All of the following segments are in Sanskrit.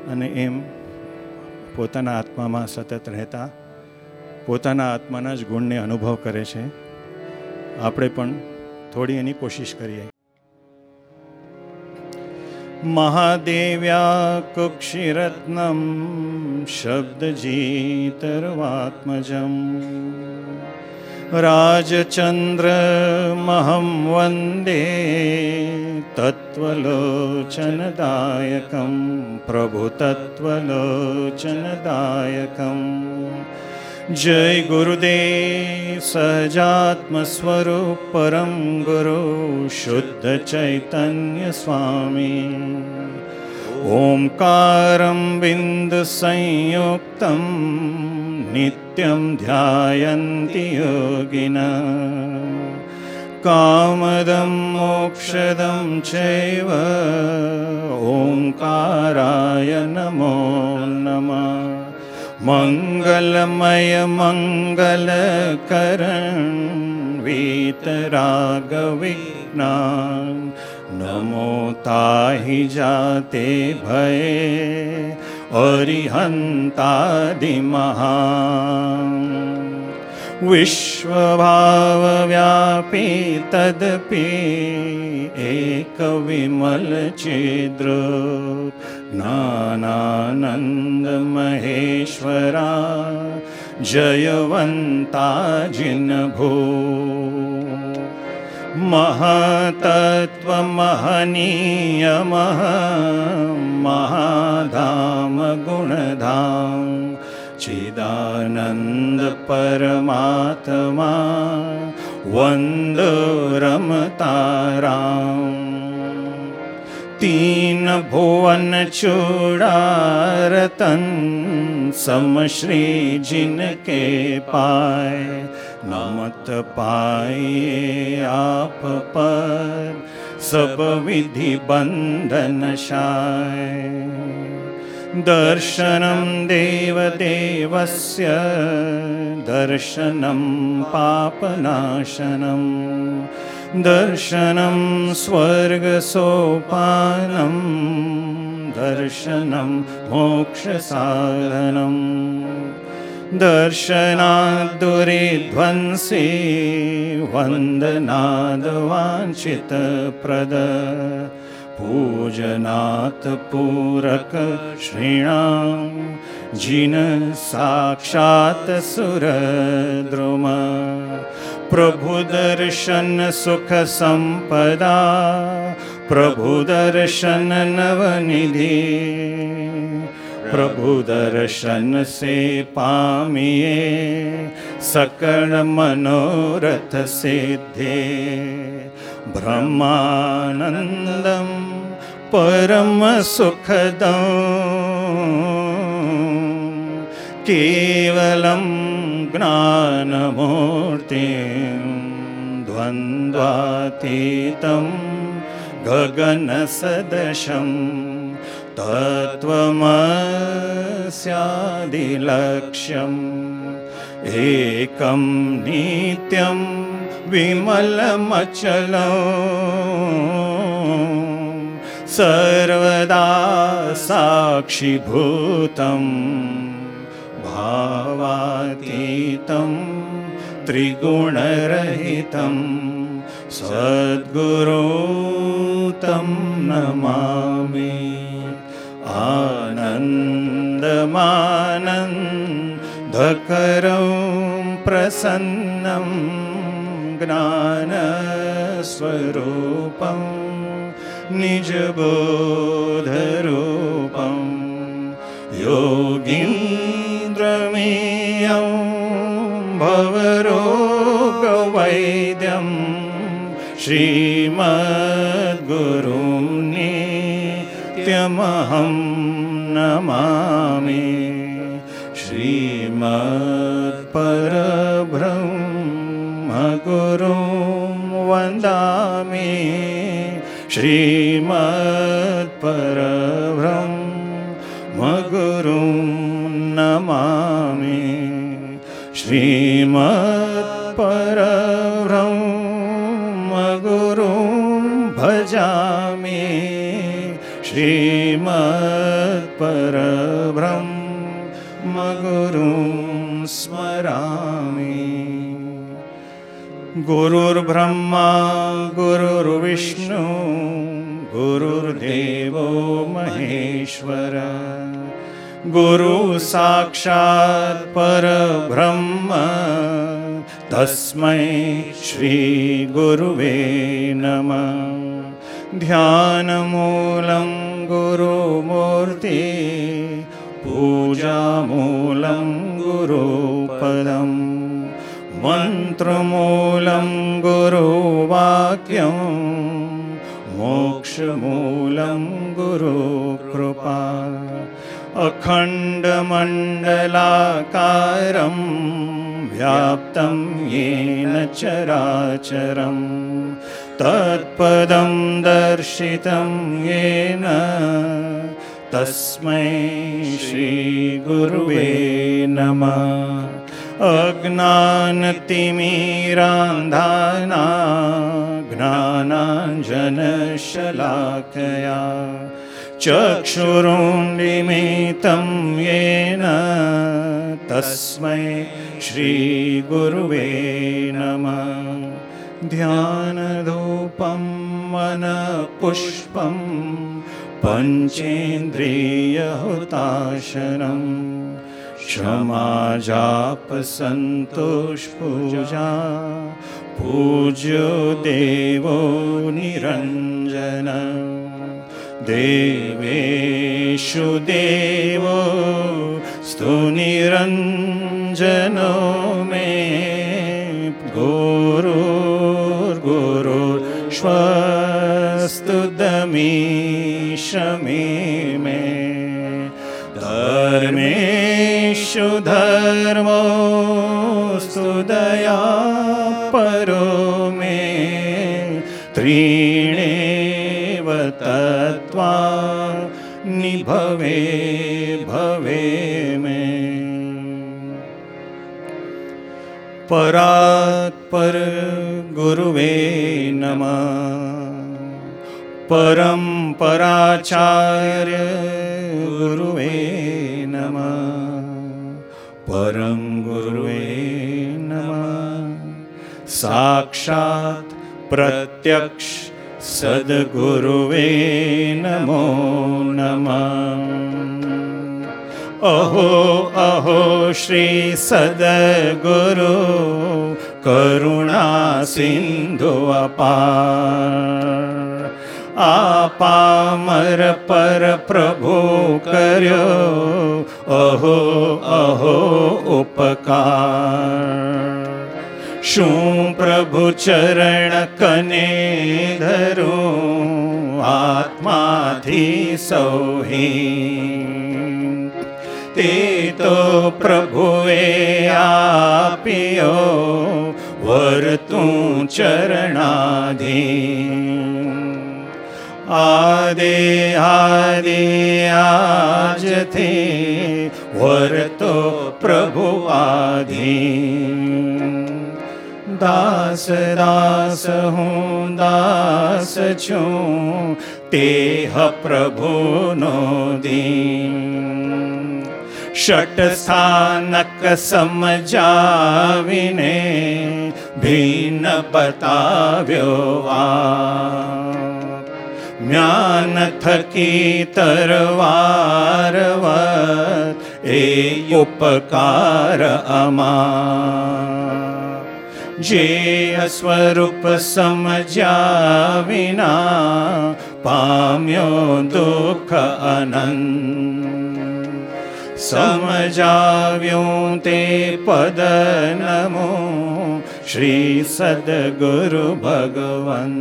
અને એમ પોતાના આત્મામાં સતત રહેતા પોતાના આત્માના જ ગુણને અનુભવ કરે છે. આપણે પણ થોડી એની કોશિશ કરીએ. મહાદેવ્યા કુક્ષિરત્નમ શબ્દજીતર્વાત્મજમ રાજચંદ્રમહં વંદે તત્વલોચનદાયકં પ્રભુતત્વલોચનદાયકં. જય ગુરુદેવ સહજાત્મ સ્વરૂપ પરમ ગુરુ શુદ્ધ ચૈતન્ય સ્વામી. ઓમકારં બિંદુ સંયુક્તમ નિત્યમ ધ્યાયન્તિ યોગિના કામદં મોક્ષદં ચૈવ ઓંકારાય નમો નમઃ. મંગલમય મંગલકરણ વીતરાગ વિજ્ઞાન નમો તાહિ જાતે ભયે અરિહંતાદિમહાન. વિશ્વભાવવ્યાપી તદપી એકવિમલચિદ્રૂપ જ્ઞાનાનંદ મહેશ્વરા જયવંતા જિનભૂ. મહતત્વમહનીયમ મહાધામ ગુણધામ ચિદાનંદ પરમાત્મા વંદો રમતારામ. तीन भुवन चूड़ारतन सम श्री जिनके पाए नमत पाए आप पर सब विधि बंधन शाय. दर्शनं देवदेवस्य दर्शनं पापनाशनं दर्शनं स्वर्गसोपानं दर्शनं मोक्षसाधनं. दर्शनात् दुरिध्वंसी वन्दनाद् वाञ्छितप्रद पूजनात् पूरक श्रीणां जिन साक्षात् सुरद्रुम. प्रभु दर्शन सुख संपदा प्रभु दर्शन नवनिधि. प्रभु दर्शन से पामिए सकल मनोरथ सिद्धे. ब्रह्मानंदम परम सुखदं केवलं ज्ञानमूर्तिं द्वन्द्वातीतं गगनसदृशं तत्त्वमस्यादिलक्ष्यम्. एकं नित्यं विमलमचलं सर्वदा साक्षिभूतं भावातीतं त्रिगुणरहितं सद्गुरुं नमामि. आनन्दमानन्दकरं प्रसन्नं ज्ञानस्वरूपं निजबोधरूपं योगीन्द्रमेयं भवरोगवैद्यं श्रीमद्गुरुं नित्यमहं नमामि. श्रीमत्परब्रह्मगुरुं वन्दामि. श्रीमत्परब्रह्मगुरुं नमामि. श्रीमत्परब्रह्मगुरुं भजामि. श्रीमत् परब्रह्मगुरुं स्मरामि। गुरुर्ब्रह्मा गुरुर्विष्णु गुरुर्देवो महेश्वर, गुरु साक्षात् परब्रह्म तस्मै श्री गुरुवे नमः। ध्यानमूलं गुरुमूर्ति, पूजामूलं गुरुपदम्, मन्त्रमूलं गुरुवाक्यं, मोक्षमूलं गुरुकृपा। अखण्डमण्डलाकारं व्याप्तं येन चराचरं, तत्पदं दर्शितं येन तस्मै श्रीगुरुवे नमः। अज्ञानतिमिरान्धानां ज्ञानाञ्जनशलाकया चक्षुरुन्मीलितं येन तस्मै श्रीगुरुवे नमः। ध्यानधूपं मनःपुष्पं पञ्चेन्द्रियहुताशनं, क्षमाजापसन्तोषपूजा पूज्यो देवो निरञ्जन। देवेषु देवो स्तु निरञ्जनो मे, गुरुर्गुरुष्वस्तु दमीश मे। धर्मेषु धर्मोऽस्तु दयापरो मे, त्रीणेव तत्त्वानि भवे भवे मे। परात्पर गुरुवे नमः। परम्पराचार्य गुरुवे नमः। परम गुरुवे नमः। साक्षात् प्रत्यक्ष सद्गुरुवे नमो नमः। अहो अहो श्री सद्गुरु करुणा सिंधु अपार, आपामर पर प्रभु कर्यो अहो अहो उपकार। शूं प्रभु चरण कने धरूं आत्माथी सौहीन, ते तो प्रभुए आप्यो वर्तूं चरणाधीन। आदे आदि आज थे वर्तो प्रभु आधीन। दास दास हूँ दास छूं तेह प्रभु नो दीन। षट स्थानक समझाविने भिन्न बताव्यो म्यान थकी तरवारवत ए उपकार अमा। जे स्वरूप समझा विना पाम्यो दुख अनंत। समझाव्यों ते पद नमो श्री सद्गुरु भगवन।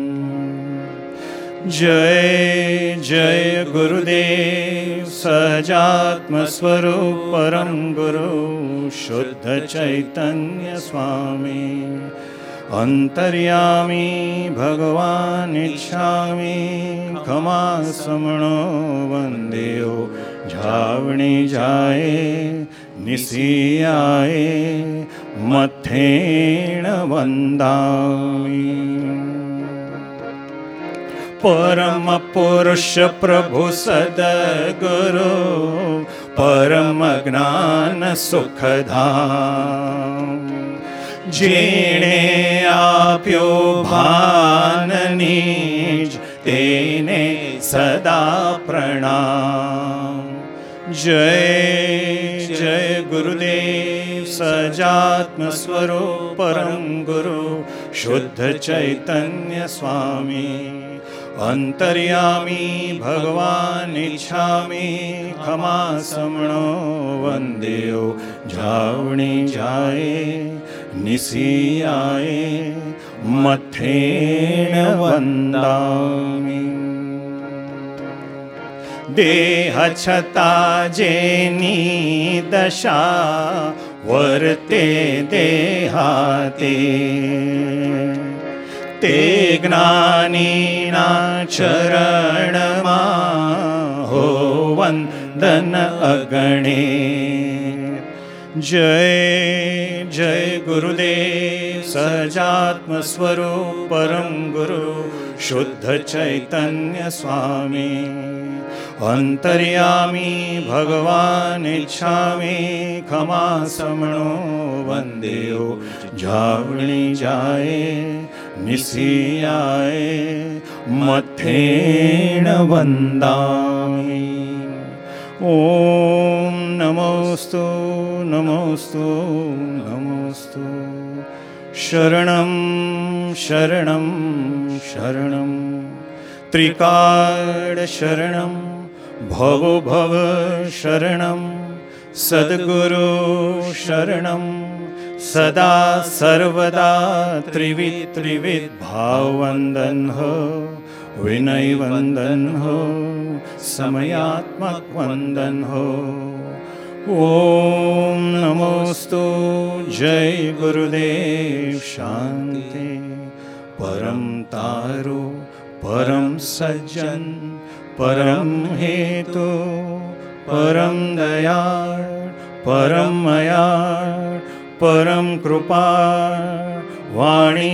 जय जय गुरुदेव सजात्म स्वरूप परम गुरु शुद्ध चैतन्य स्वामी। अंतर्यामी भगवान इच्छामि खमा समणो वंदेयो। झावणी जाए निसियाए मथेण वंदामि। परम पुरुष प्रभु सद्गुरु परम ज्ञान सुखधाम जेणे आप्यो भान निज तेने सदा प्रणाम। जय जय गुरुदेव सजात्म स्वरूप परम गुरु शुद्ध चैतन्य स्वामी अंतर्यामी भगवान इच्छामि खमा समणो वंदेओ जावणी जाए निसी आए मथेण वंदामि। देह छता जेनी दशा वर्ते देहाते ते ज्ञानीना चरणमा हो वंदन अगणे। जय जय गुरुदेव सजात्म स्वरूप परम गुरु शुद्ध चैतन्य स्वामी अंतर्यामी भगवान इच्छामि खमा समणो वंदेओ जावणी जाए निसी आए मथेण वंदामि। ओम नमोस्तु नमोस्तु नमोस्तु। शरणं शरणं शरणं त्रिकाल शरणं भवो भव शरणं सद्गुरु शरणं सदा सर्वदा त्रिविध त्रिविध भाव वंदन हो विनय वंदन हो समयात्मक वंदन हो। ओम नमोस्तु। जय गुरुदेव शांति। परम तारो परम सज्जन परम हेतु परम दयाळ परम मयाळ परम कृपा वाणी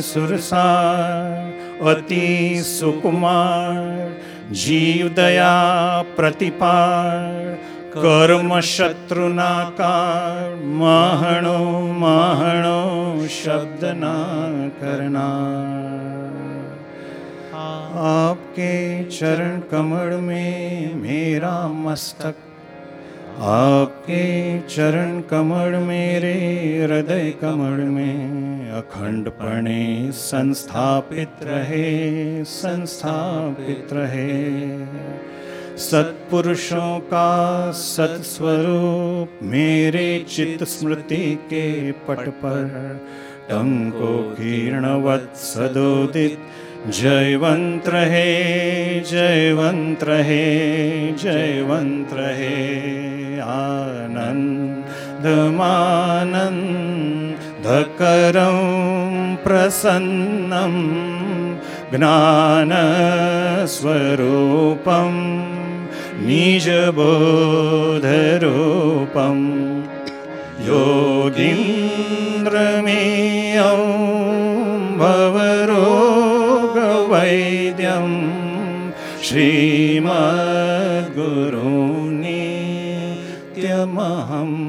सुरसार अति सुकुमार जीव दया प्रतिपाळ कर्म शत्रुनाकार महणो महणो शब्द ना करनार। आपके चरण कमल में मेरा मस्तक आपके चरण कमल मेरे हृदय कमल में अखंडपणे संस्थापित रहे संस्थापित रहे। सत्पुरुषों का सत्स्वरूप मेरे चित्त स्मृति के पट पर टंको किरणवत सदोदित जयवंत रहे जयवंत रहे जयवंत रहे। आनन्दमानन्दकरं प्रसन्नं ज्ञानस्वरूपं निजबोधरूपं योगीन्द्रमेयं भवरोगवैद्यं श्रीमद्गुरुं नित्यमहं